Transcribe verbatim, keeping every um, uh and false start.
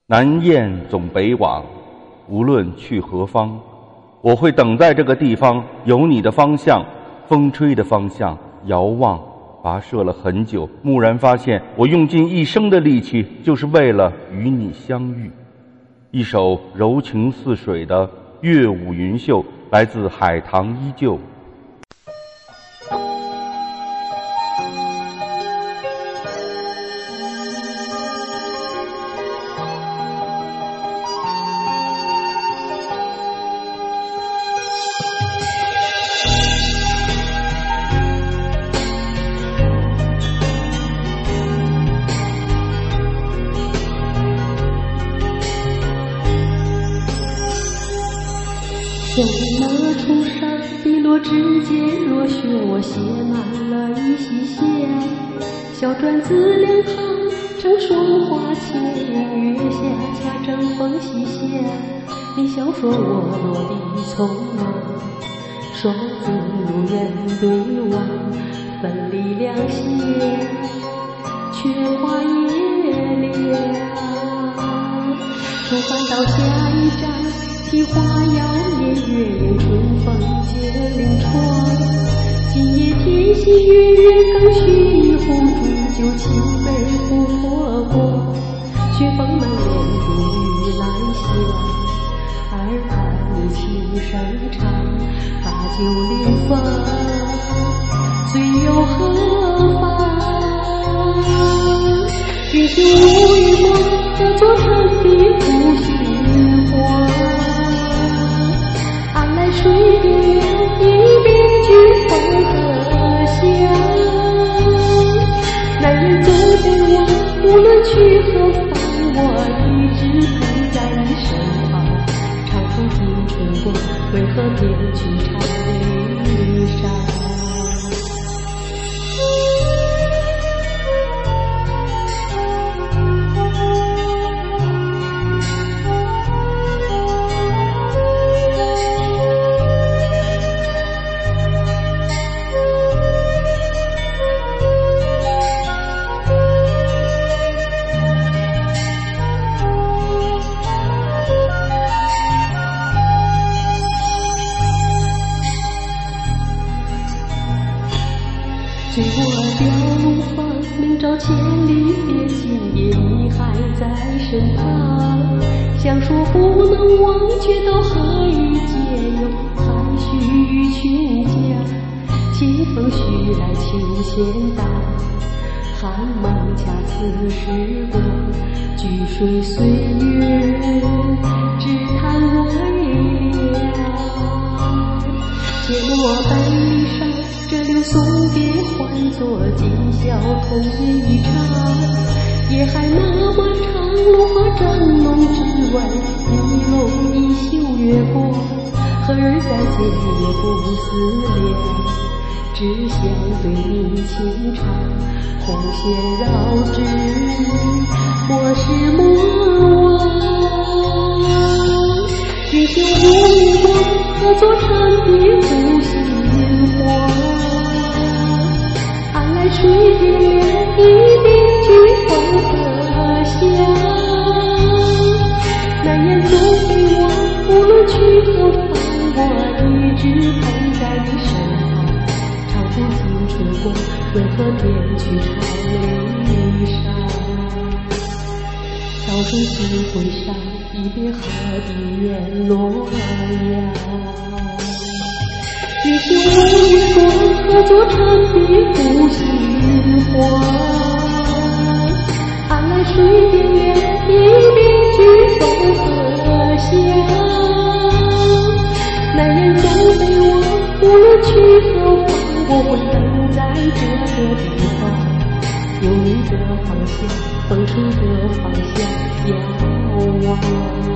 南雁总北往，无论去何方，我会等在这个地方，有你的方向，风吹的方向，遥望，跋涉了很久，蓦然发现，我用尽一生的力气，就是为了与你相遇。一首柔情似水的乐舞云秀，来自海棠依旧。 像那初山碧落之间，若雪我写满了一溪线，小篆字两行成双花牵，月下恰正风细线，你笑说我落地从容，双字如人对望，分离两线，却话也凉。重返到下一站，提花摇曳，月影春风接临窗。今夜天心月月更须一壶煮酒，清杯壶破过，雪峰满脸如玉兰香。耳畔你轻声唱，把酒临风，醉又何妨？君休无与梦，这座城的孤心花。安来水边月，一别居风和香。南人走对我，无论去何方，我一直陪在你身旁。长风尽春过，为何偏去长悲伤？醉我雕龙房，明朝千里别，今夜你还在身旁。想说不能忘，却到何以解？又含蓄于群家，清风徐来琴弦荡，寒梦恰似时光，聚水岁月，只叹微凉。借我杯上这柳送别，换作今宵同饮一场。夜还那么长，路和蒸笼之外，你拢一宿月光。何日再见也不思念，只想对你轻唱。红线绕指，莫是莫忘。君休无与我，何作长别孤心花？安来水边月，一别居风和香。南雁总对我，无论去何方，我一直陪在你身旁。长风尽春过，为何偏去长离殇？朝水夕会上，一别何地远洛阳？君休无与我，何作长别孤心花？安来水边月，一别居风和香。南雁总对我，无论去何方，我会等在这个地方。有你的方向，风吹的方向，遥望。